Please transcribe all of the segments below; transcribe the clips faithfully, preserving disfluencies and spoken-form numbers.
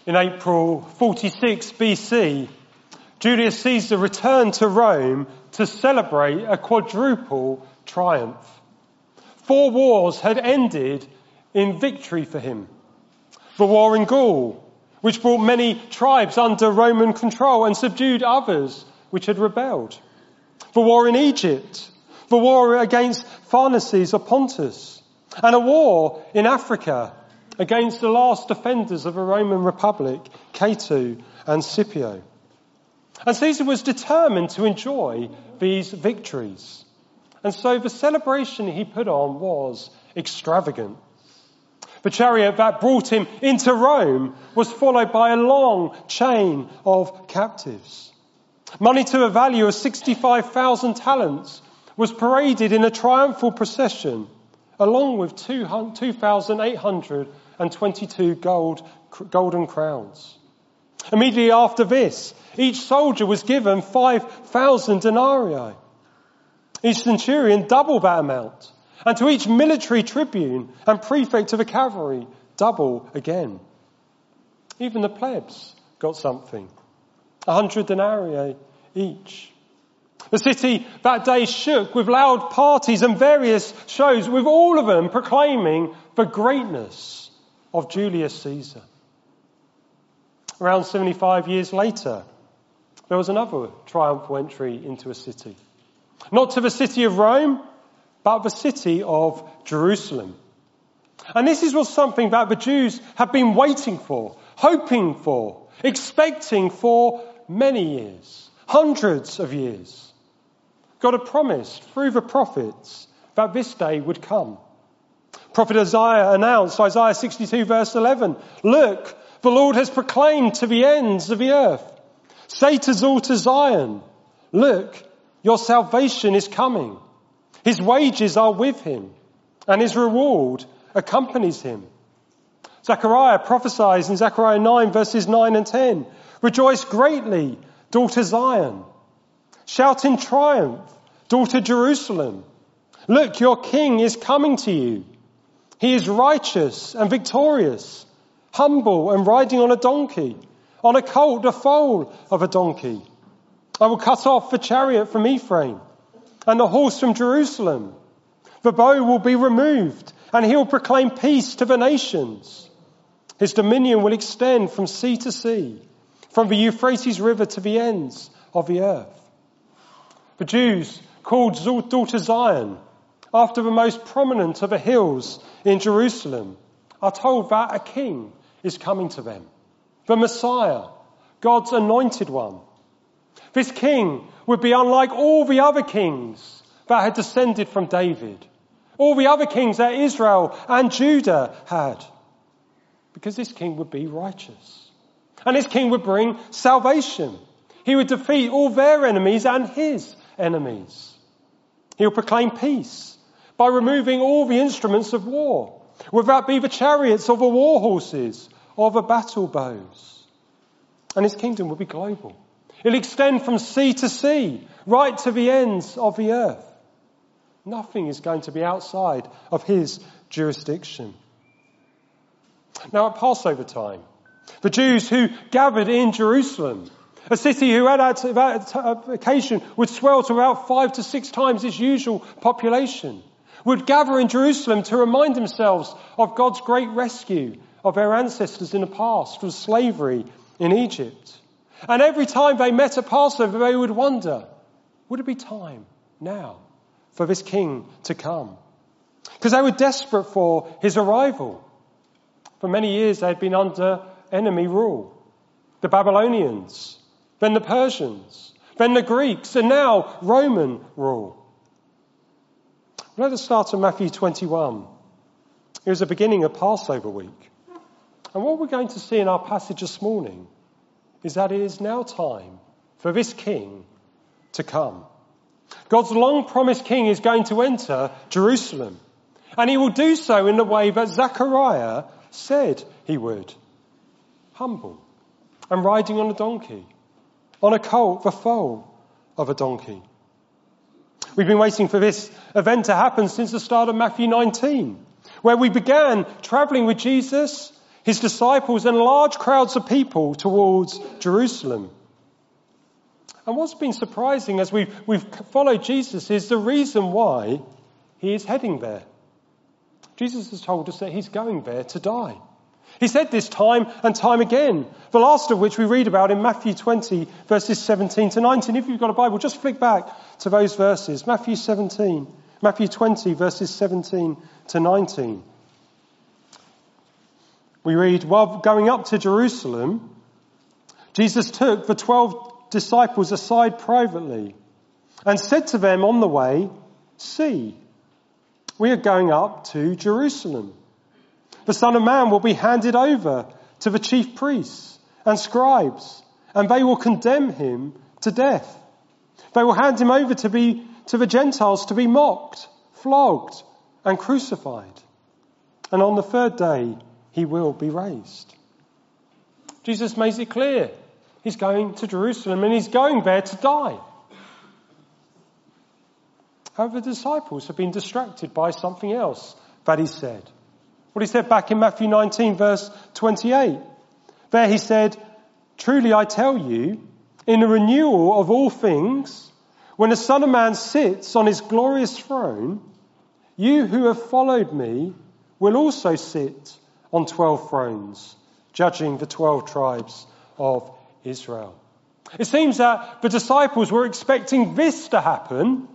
In April forty-six B C, Julius Caesar returned to Rome to celebrate a quadruple triumph. Four wars had ended in victory for him. The war in Gaul, which brought many tribes under Roman control and subdued others which had rebelled. The war in Egypt, the war against Pharnaces of Pontus, and a war in Africa against the last defenders of the Roman Republic, Cato and Scipio. And Caesar was determined to enjoy these victories. And so the celebration he put on was extravagant. The chariot that brought him into Rome was followed by a long chain of captives. Money to a value of sixty-five thousand talents was paraded in a triumphal procession, along with two thousand eight hundred twenty-two gold, golden crowns. Immediately after this, each soldier was given five thousand denarii. Each centurion double that amount, and to each military tribune and prefect of the cavalry, double again. Even the plebs got something, a hundred denarii each. The city that day shook with loud parties and various shows, with all of them proclaiming the greatness of Julius Caesar. Around seventy-five years later, there was another triumphal entry into a city. Not to the city of Rome, but the city of Jerusalem. And this is was something that the Jews had been waiting for, hoping for, expecting for many years, hundreds of years. God had promised through the prophets that this day would come. Prophet Isaiah announced, Isaiah sixty-two verse eleven, "Look, the Lord has proclaimed to the ends of the earth. Say to daughter Zion, look, your salvation is coming. His wages are with him, and his reward accompanies him." Zechariah prophesies in Zechariah nine verses nine and ten, "Rejoice greatly, daughter Zion. Shout in triumph, daughter Jerusalem. Look, your king is coming to you. He is righteous and victorious, humble and riding on a donkey, on a colt, the foal of a donkey. I will cut off the chariot from Ephraim and the horse from Jerusalem. The bow will be removed, and he will proclaim peace to the nations. His dominion will extend from sea to sea, from the Euphrates River to the ends of the earth." The Jews called daughter Zion after the most prominent of the hills in Jerusalem are told that a king is coming to them, the Messiah, God's anointed one. This king would be unlike all the other kings that had descended from David, all the other kings that Israel and Judah had, because this king would be righteous. And this king would bring salvation. He would defeat all their enemies and his enemies. He would proclaim peace by removing all the instruments of war, whether that be the chariots or the war horses or the battle bows. And his kingdom will be global. It'll extend from sea to sea, right to the ends of the earth. Nothing is going to be outside of his jurisdiction. Now at Passover time, the Jews who gathered in Jerusalem, a city who at that occasion would swell to about five to six times its usual population, would gather in Jerusalem to remind themselves of God's great rescue of their ancestors in the past from slavery in Egypt. And every time they met at Passover, they would wonder, would it be time now for this king to come? Because they were desperate for his arrival. For many years they had been under enemy rule. The Babylonians, then the Persians, then the Greeks, and now Roman rule. Let us start in Matthew twenty-one. It was the beginning of Passover week. And what we're going to see in our passage this morning is that it is now time for this king to come. God's long-promised king is going to enter Jerusalem. And he will do so in the way that Zechariah said he would. Humble and riding on a donkey, on a colt, the foal of a donkey. We've been waiting for this event to happen since the start of Matthew nineteen, where we began travelling with Jesus, his disciples and large crowds of people towards Jerusalem. And what's been surprising as we've, we've followed Jesus is the reason why he is heading there. Jesus has told us that he's going there to die. He said this time and time again, the last of which we read about in Matthew twenty, verses seventeen to nineteen. If you've got a Bible, just flick back to those verses. Matthew seventeen, Matthew twenty, verses seventeen to nineteen. We read, while going up to Jerusalem, Jesus took the twelve disciples aside privately and said to them on the way, "See, we are going up to Jerusalem. The Son of Man will be handed over to the chief priests and scribes, and they will condemn him to death. They will hand him over to be to the Gentiles to be mocked, flogged, and crucified. And on the third day he will be raised." Jesus makes it clear. He's going to Jerusalem and he's going there to die. However, the disciples have been distracted by something else that he said. What he said back in Matthew nineteen, verse twenty-eight. There he said, "Truly I tell you, in the renewal of all things, when the Son of Man sits on his glorious throne, you who have followed me will also sit on twelve thrones, judging the twelve tribes of Israel." It seems that the disciples were expecting this to happen,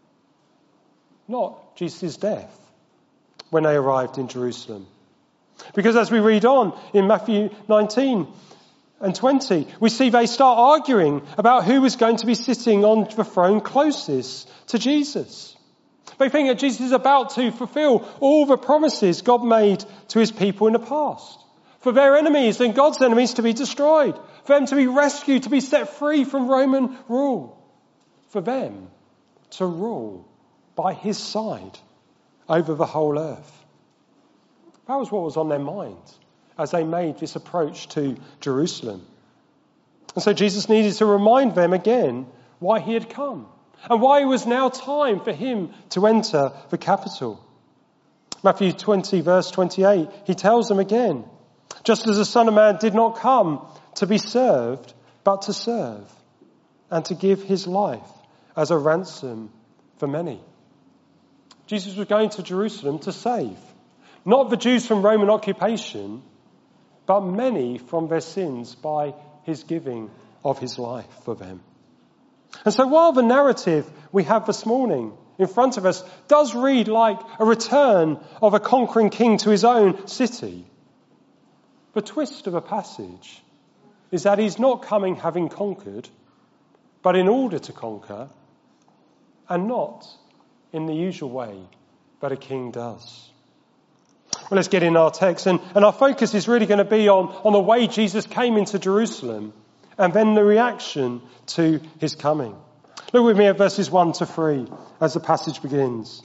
not Jesus' death, when they arrived in Jerusalem. Because as we read on in Matthew nineteen and twenty, we see they start arguing about who was going to be sitting on the throne closest to Jesus. They think that Jesus is about to fulfill all the promises God made to his people in the past. For their enemies and God's enemies to be destroyed. For them to be rescued, to be set free from Roman rule. For them to rule by his side over the whole earth. That was what was on their minds as they made this approach to Jerusalem. And so Jesus needed to remind them again why he had come and why it was now time for him to enter the capital. Matthew twenty, verse twenty-eight, he tells them again, "Just as the Son of Man did not come to be served, but to serve, and to give his life as a ransom for many." Jesus was going to Jerusalem to save, not the Jews from Roman occupation, but many from their sins by his giving of his life for them. And so while the narrative we have this morning in front of us does read like a return of a conquering king to his own city, the twist of the passage is that he's not coming having conquered, but in order to conquer, and not in the usual way that a king does. Well, let's get in our text, and, and our focus is really going to be on, on the way Jesus came into Jerusalem and then the reaction to his coming. Look with me at verses one to three as the passage begins.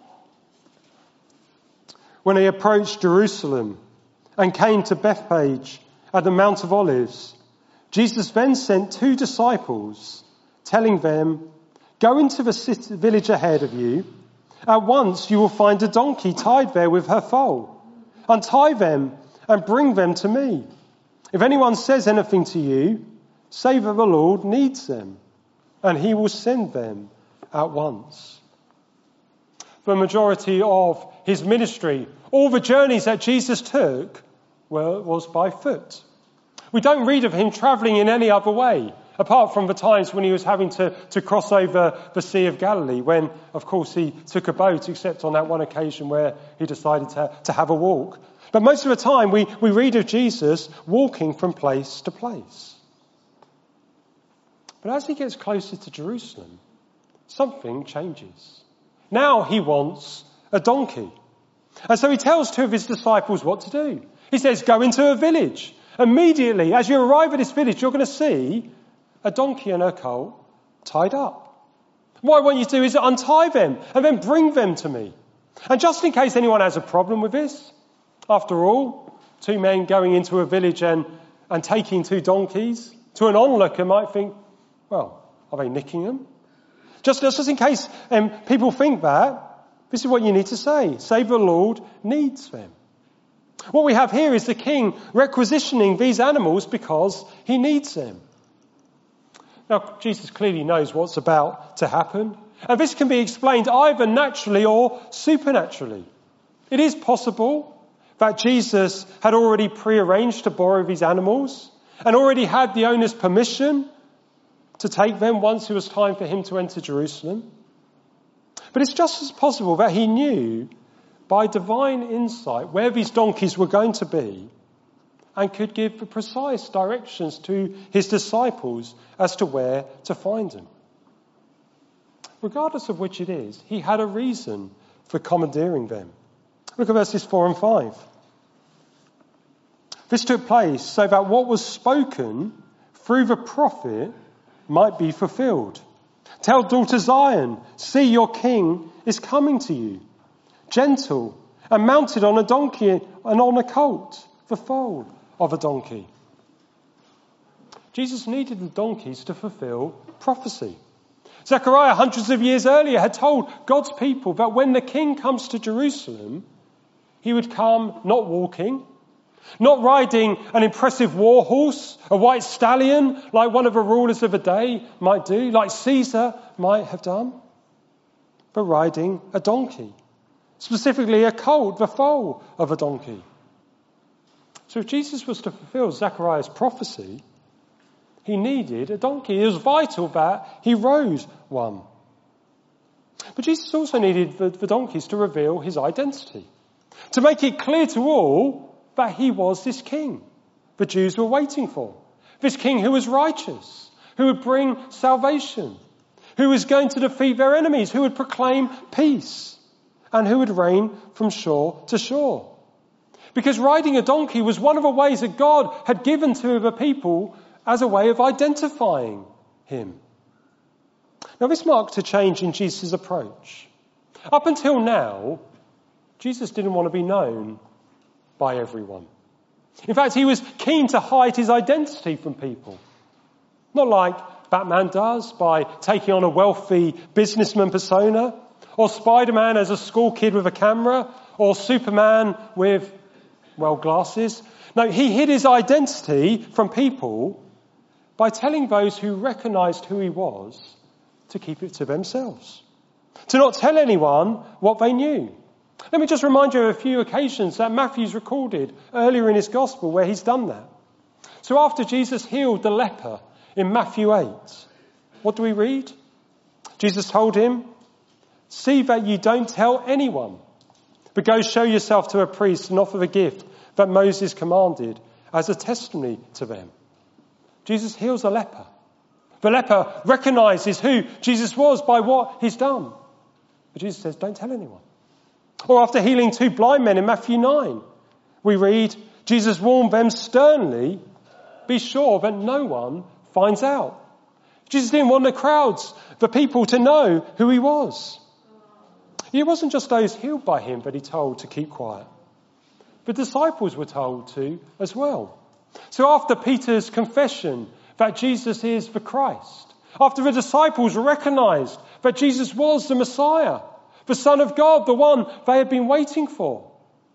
When he approached Jerusalem and came to Bethphage at the Mount of Olives, Jesus then sent two disciples, telling them, "Go into the city, village ahead of you. At once you will find a donkey tied there with her foal. Untie them and bring them to me. If anyone says anything to you, say that the Lord needs them, and he will send them at once." The majority of his ministry, all the journeys that Jesus took, were, was by foot. We don't read of him travelling in any other way, apart from the times when he was having to, to cross over the Sea of Galilee, when, of course, he took a boat, except on that one occasion where he decided to, to have a walk. But most of the time, we, we read of Jesus walking from place to place. But as he gets closer to Jerusalem, something changes. Now he wants a donkey. And so he tells two of his disciples what to do. He says, "Go into a village. Immediately, as you arrive at this village, you're going to see a donkey and her colt tied up. What I want you to do is untie them and then bring them to me." And just in case anyone has a problem with this, after all, two men going into a village and, and taking two donkeys, to an onlooker might think, well, are they nicking them? Just, just in case um, people think that, this is what you need to say. Say the Lord needs them. What we have here is the king requisitioning these animals because he needs them. Now, Jesus clearly knows what's about to happen, and this can be explained either naturally or supernaturally. It is possible that Jesus had already prearranged to borrow these animals and already had the owner's permission to take them once it was time for him to enter Jerusalem. But it's just as possible that he knew by divine insight where these donkeys were going to be and could give the precise directions to his disciples as to where to find them. Regardless of which it is, he had a reason for commandeering them. Look at verses four and five. This took place so that what was spoken through the prophet might be fulfilled. Tell daughter Zion, see your king is coming to you, gentle and mounted on a donkey and on a colt, the foal of a donkey. Jesus needed the donkeys to fulfill prophecy. Zechariah, hundreds of years earlier, had told God's people that when the king comes to Jerusalem, he would come not walking, not riding an impressive war horse, a white stallion, like one of the rulers of a day might do, like Caesar might have done, but riding a donkey, specifically a colt, the foal of a donkey. So if Jesus was to fulfill Zechariah's prophecy, he needed a donkey. It was vital that he rode one. But Jesus also needed the, the donkeys to reveal his identity, to make it clear to all that he was this king the Jews were waiting for. This king who was righteous, who would bring salvation, who was going to defeat their enemies, who would proclaim peace, and who would reign from shore to shore. Because riding a donkey was one of the ways that God had given to the people as a way of identifying him. Now this marked a change in Jesus' approach. Up until now, Jesus didn't want to be known by everyone. In fact, he was keen to hide his identity from people. Not like Batman does by taking on a wealthy businessman persona, or Spider-Man as a school kid with a camera, or Superman with, well, glasses. No, he hid his identity from people by telling those who recognized who he was to keep it to themselves, to not tell anyone what they knew. Let me just remind you of a few occasions that Matthew's recorded earlier in his gospel where he's done that. So after Jesus healed the leper in Matthew eight, what do we read? Jesus told him, see that you don't tell anyone, but go show yourself to a priest and offer the gift that Moses commanded as a testimony to them. Jesus heals a leper. The leper recognizes who Jesus was by what he's done. But Jesus says, don't tell anyone. Or after healing two blind men in Matthew nine, we read, Jesus warned them sternly, be sure that no one finds out. Jesus didn't want the crowds, the people, to know who he was. It wasn't just those healed by him that he told to keep quiet. The disciples were told to as well. So after Peter's confession that Jesus is the Christ, after the disciples recognized that Jesus was the Messiah, the Son of God, the one they had been waiting for,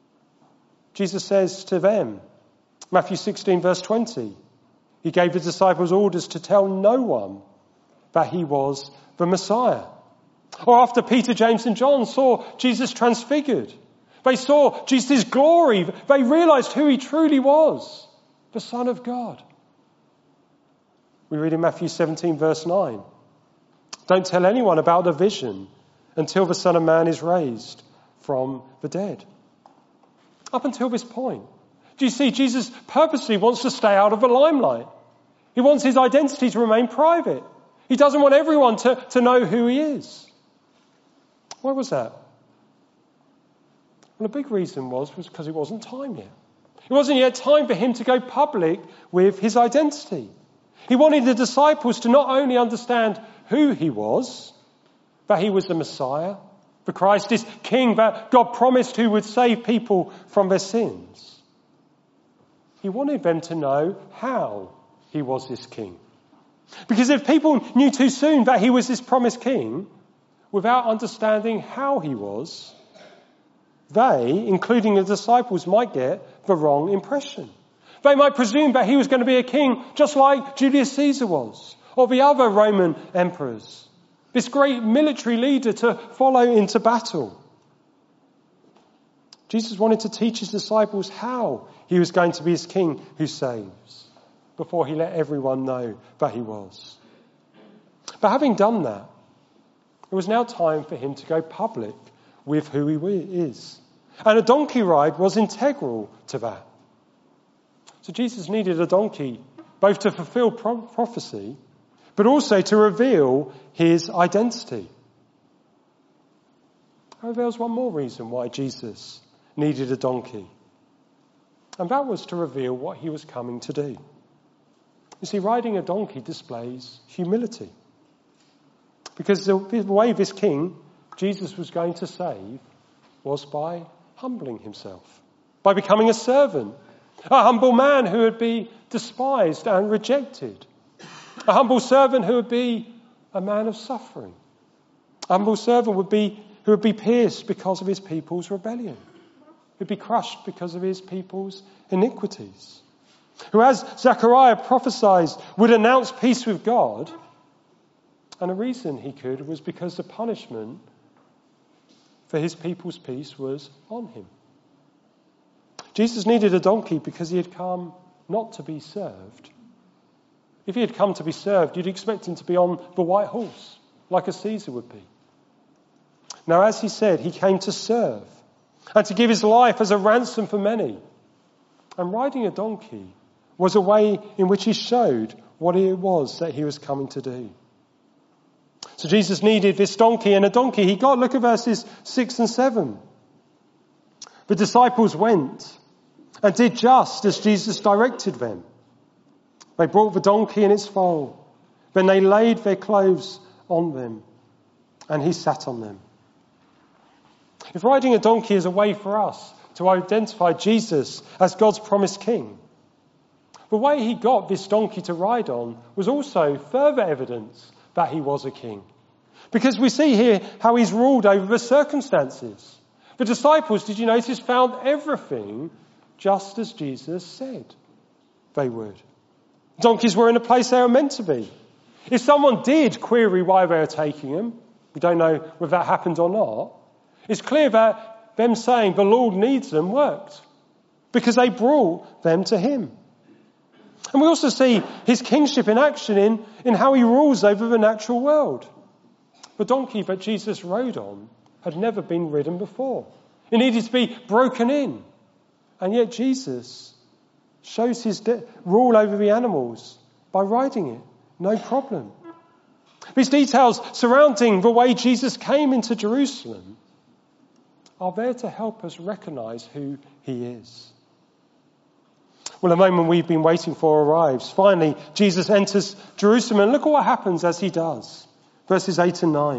Jesus says to them, Matthew sixteen verse twenty, he gave the disciples orders to tell no one that he was the Messiah. Or after Peter, James and John saw Jesus transfigured, they saw Jesus' glory, they realized who he truly was, the Son of God. We read in Matthew seventeen verse nine, don't tell anyone about the vision until the Son of Man is raised from the dead. Up until this point, do you see, Jesus purposely wants to stay out of the limelight. He wants his identity to remain private. He doesn't want everyone to, to know who he is. Why was that? Well, a big reason was, was because it wasn't time yet. It wasn't yet time for him to go public with his identity. He wanted the disciples to not only understand who he was, that he was the Messiah, the Christ, this King that God promised who would save people from their sins. He wanted them to know how he was this King. Because if people knew too soon that he was this promised King, without understanding how he was, they, including the disciples, might get the wrong impression. They might presume that he was going to be a king just like Julius Caesar was, or the other Roman emperors. This great military leader to follow into battle. Jesus wanted to teach his disciples how he was going to be his king who saves, before he let everyone know that he was. But having done that, it was now time for him to go public with who he is. And a donkey ride was integral to that. So Jesus needed a donkey both to fulfill pro- prophecy, but also to reveal his identity. However, there was one more reason why Jesus needed a donkey. And that was to reveal what he was coming to do. You see, riding a donkey displays humility. Because the way this king, Jesus, was going to save was by humbling himself, by becoming a servant, a humble man who would be despised and rejected, a humble servant who would be a man of suffering, a humble servant would be who would be pierced because of his people's rebellion, who would be crushed because of his people's iniquities, who, as Zechariah prophesied, would announce peace with God. And the reason he could was because the punishment for his people's peace was on him. Jesus needed a donkey because he had come not to be served. If he had come to be served, you'd expect him to be on the white horse, like a Caesar would be. Now, as he said, he came to serve and to give his life as a ransom for many. And riding a donkey was a way in which he showed what it was that he was coming to do. So Jesus needed this donkey, and a donkey he got. Look at verses six and seven. The disciples went and did just as Jesus directed them. They brought the donkey and its foal. Then they laid their clothes on them, and he sat on them. If riding a donkey is a way for us to identify Jesus as God's promised king, the way he got this donkey to ride on was also further evidence that he was a king. Because we see here how he's ruled over the circumstances. The disciples, did you notice, found everything just as Jesus said they would. Donkeys were in a place they were meant to be. If someone did query why they were taking them, we don't know whether that happened or not, it's clear that them saying the Lord needs them worked, because they brought them to him. And we also see his kingship in action in, in how he rules over the natural world. The donkey that Jesus rode on had never been ridden before. It needed to be broken in. And yet Jesus shows his de- rule over the animals by riding it. No problem. These details surrounding the way Jesus came into Jerusalem are there to help us recognize who he is. Well, the moment we've been waiting for arrives. Finally, Jesus enters Jerusalem, and look at what happens as he does. Verses eight and nine.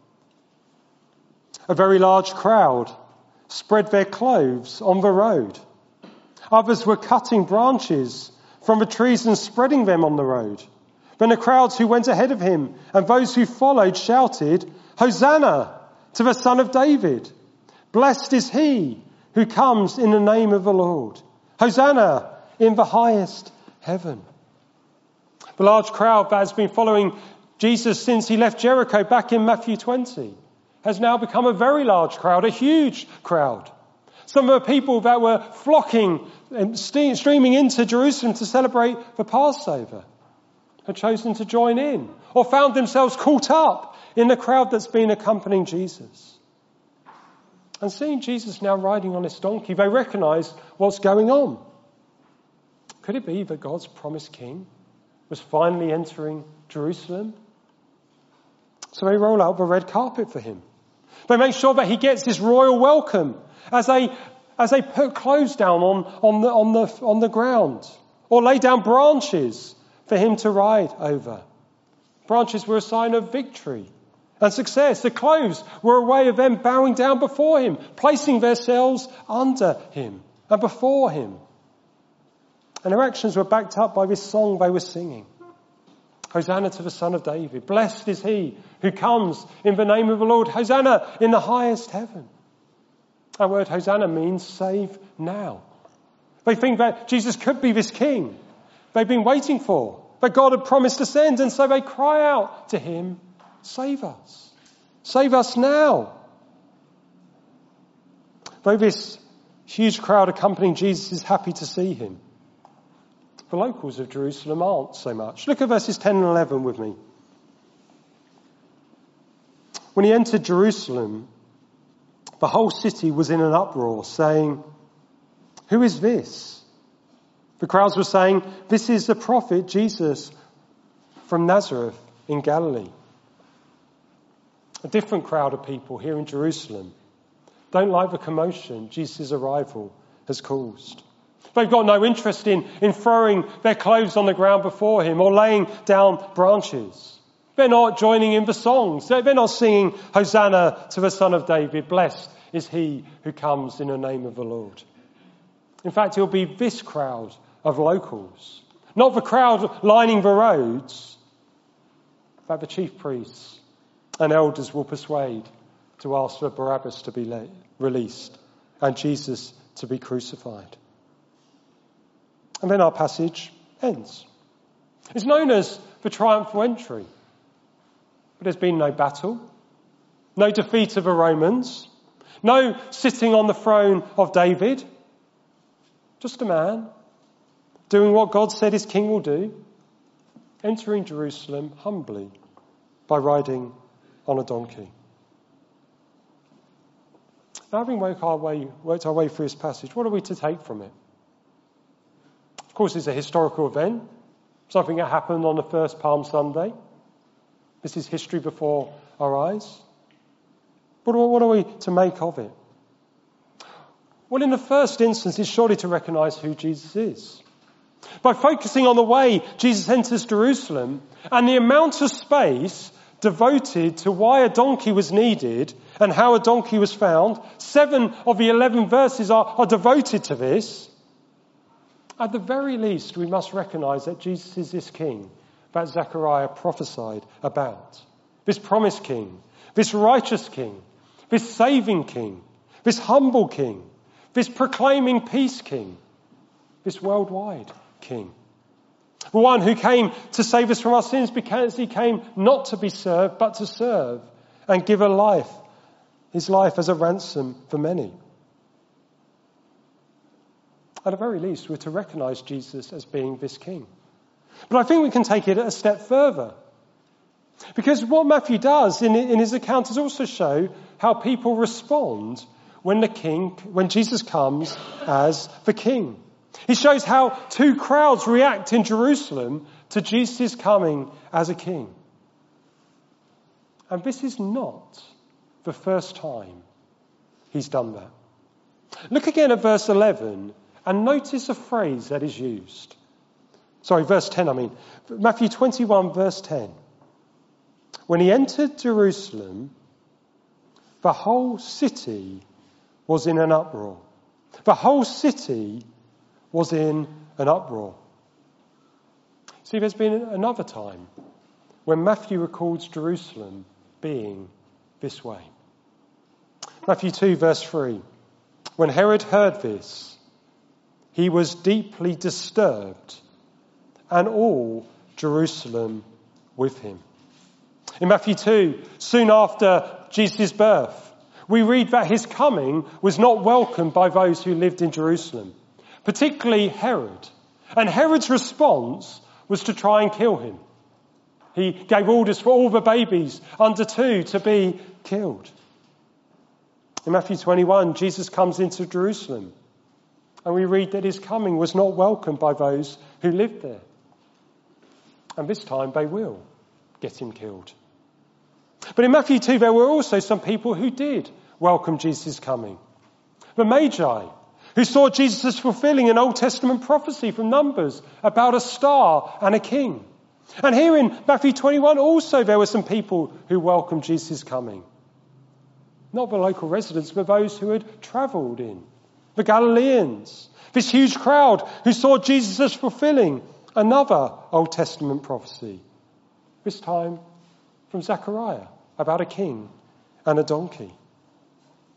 A very large crowd spread their clothes on the road. Others were cutting branches from the trees and spreading them on the road. Then the crowds who went ahead of him and those who followed shouted, "Hosanna to the Son of David! Blessed is he who comes in the name of the Lord! Hosanna in the highest heaven." The large crowd that has been following Jesus since he left Jericho back in Matthew twenty has now become a very large crowd, a huge crowd. Some of the people that were flocking and streaming into Jerusalem to celebrate the Passover had chosen to join in, or found themselves caught up in the crowd that's been accompanying Jesus. And seeing Jesus now riding on this donkey, they recognise what's going on. Could it be that God's promised king was finally entering Jerusalem? So they roll out the red carpet for him. They make sure that he gets this royal welcome as they as they put clothes down on, on the on the on the ground, or lay down branches for him to ride over. Branches were a sign of victory and success. The clothes were a way of them bowing down before him, placing themselves under him and before him. And their actions were backed up by this song they were singing. Hosanna to the Son of David. Blessed is he who comes in the name of the Lord. Hosanna in the highest heaven. That word Hosanna means save now. They think that Jesus could be this king they've been waiting for, that God had promised to send, and so they cry out to him, save us. Save us now. Though this huge crowd accompanying Jesus is happy to see him, the locals of Jerusalem aren't so much. Look at verses ten and eleven with me. When he entered Jerusalem, the whole city was in an uproar, saying, who is this? The crowds were saying, this is the prophet Jesus from Nazareth in Galilee. A different crowd of people here in Jerusalem don't like the commotion Jesus' arrival has caused. They've got no interest in, in throwing their clothes on the ground before him or laying down branches. They're not joining in the songs. They're, they're not singing Hosanna to the Son of David. Blessed is he who comes in the name of the Lord. In fact, it'll be this crowd of locals, not the crowd lining the roads, that the chief priests and elders will persuade to ask for Barabbas to be let, released and Jesus to be crucified. And then our passage ends. It's known as the triumphal entry. But there's been no battle, no defeat of the Romans, no sitting on the throne of David. Just a man doing what God said his king will do, entering Jerusalem humbly by riding on a donkey. Now, having worked our way, worked our way through this passage, what are we to take from it? Of course, it's a historical event, something that happened on the first Palm Sunday. This is history before our eyes. But what are we to make of it? Well, in the first instance, it's surely to recognise who Jesus is. By focusing on the way Jesus enters Jerusalem and the amount of space devoted to why a donkey was needed and how a donkey was found, seven of the eleven verses are, are devoted to this. At the very least, we must recognise that Jesus is this king that Zechariah prophesied about. This promised king, this righteous king, this saving king, this humble king, this proclaiming peace king, this worldwide king. The one who came to save us from our sins because he came not to be served but to serve and give a life, his life as a ransom for many. At the very least, we're to recognise Jesus as being this king. But I think we can take it a step further. Because what Matthew does in, in his account is also show how people respond when the king, when Jesus comes as the king. He shows how two crowds react in Jerusalem to Jesus coming as a king. And this is not the first time he's done that. Look again at verse eleven and notice a phrase that is used. Sorry, verse ten, I mean. Matthew twenty-one, verse ten. When he entered Jerusalem, the whole city was in an uproar. The whole city was in an uproar. See, there's been another time when Matthew records Jerusalem being this way. Matthew two, verse three. When Herod heard this, he was deeply disturbed, and all Jerusalem with him. In Matthew two, soon after Jesus' birth, we read that his coming was not welcomed by those who lived in Jerusalem, particularly Herod. And Herod's response was to try and kill him. He gave orders for all the babies under two to be killed. In Matthew twenty-one, Jesus comes into Jerusalem, and we read that his coming was not welcomed by those who lived there. And this time they will get him killed. But in Matthew two, there were also some people who did welcome Jesus' coming. The Magi, who saw Jesus as fulfilling an Old Testament prophecy from Numbers about a star and a king. And here in Matthew twenty-one, also there were some people who welcomed Jesus' coming. Not the local residents, but those who had travelled in. The Galileans, this huge crowd who saw Jesus as fulfilling another Old Testament prophecy. This time from Zechariah about a king and a donkey.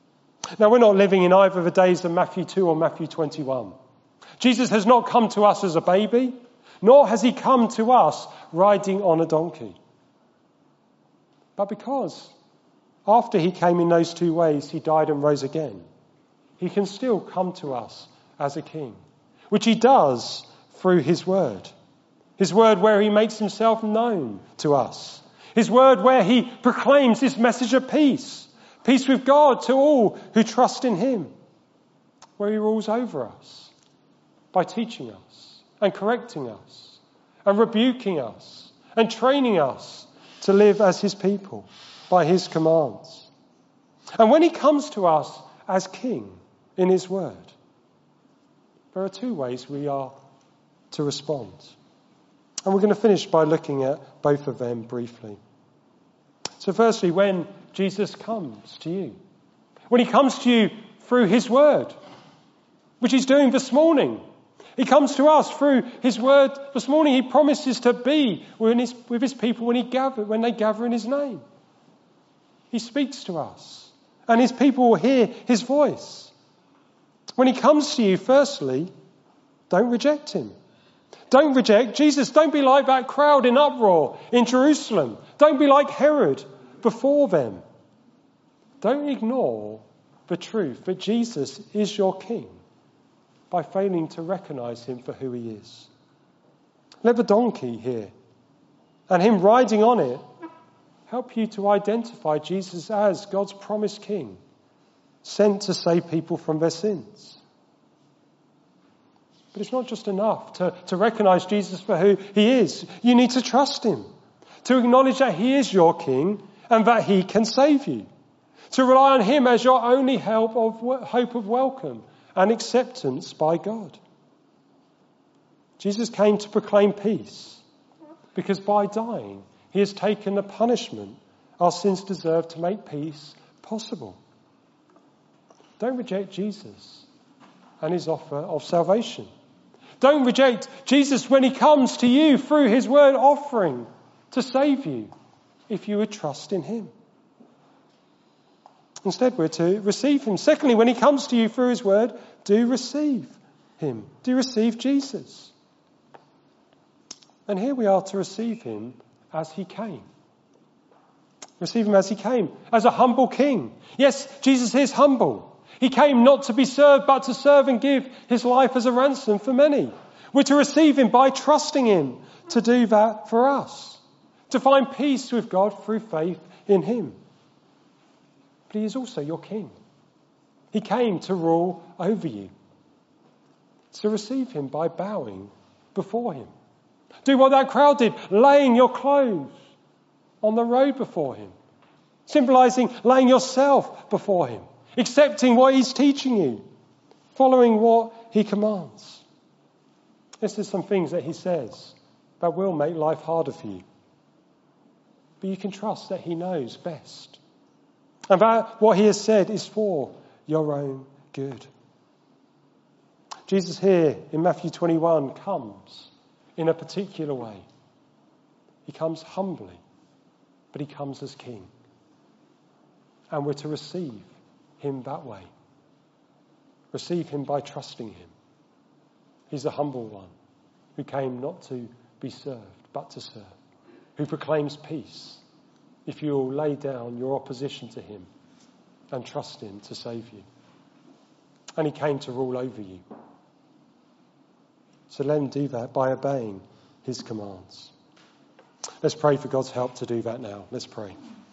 Now, we're not living in either the days of Matthew two or Matthew twenty-one. Jesus has not come to us as a baby, nor has he come to us riding on a donkey. But because after he came in those two ways, he died and rose again, he can still come to us as a king, which he does through his word. His word where he makes himself known to us. His word where he proclaims this message of peace. Peace with God to all who trust in him. Where he rules over us by teaching us and correcting us and rebuking us and training us to live as his people by his commands. And when he comes to us as king in his word, there are two ways we are to respond. And we're going to finish by looking at both of them briefly. So firstly, when Jesus comes to you, when he comes to you through his word, which he's doing this morning. He comes to us through his word this morning. He promises to be with his, with his people when, he gather, when they gather in his name. He speaks to us, and his people will hear his voice. When he comes to you, firstly, don't reject him. Don't reject Jesus. Don't be like that crowd in uproar in Jerusalem. Don't be like Herod before them. Don't ignore the truth that Jesus is your king by failing to recognize him for who he is. Let the donkey here and him riding on it help you to identify Jesus as God's promised king, sent to save people from their sins. But it's not just enough to, to recognize Jesus for who he is. You need to trust him, to acknowledge that he is your king and that he can save you, to rely on him as your only help of hope of welcome and acceptance by God. Jesus came to proclaim peace because by dying, he has taken the punishment our sins deserve to make peace possible. Don't reject Jesus and his offer of salvation. Don't reject Jesus when he comes to you through his word offering to save you if you would trust in him. Instead, we're to receive him. Secondly, when he comes to you through his word, do receive him. Do receive Jesus. And here we are to receive him as he came. Receive him as he came, as a humble king. Yes, Jesus is humble. He came not to be served, but to serve and give his life as a ransom for many. We're to receive him by trusting him to do that for us, to find peace with God through faith in him. But he is also your king. He came to rule over you. So receive him by bowing before him. Do what that crowd did, laying your clothes on the road before him, symbolizing laying yourself before him, accepting what he's teaching you, following what he commands. This is some things that he says that will make life harder for you. But you can trust that he knows best. And that what he has said is for your own good. Jesus here in Matthew twenty-one comes in a particular way. He comes humbly, but he comes as king. And we're to receive him that way. Receive him by trusting him. He's the humble one who came not to be served, but to serve. Who proclaims peace if you will lay down your opposition to him and trust him to save you. And he came to rule over you. So let him do that by obeying his commands. Let's pray for God's help to do that now. Let's pray.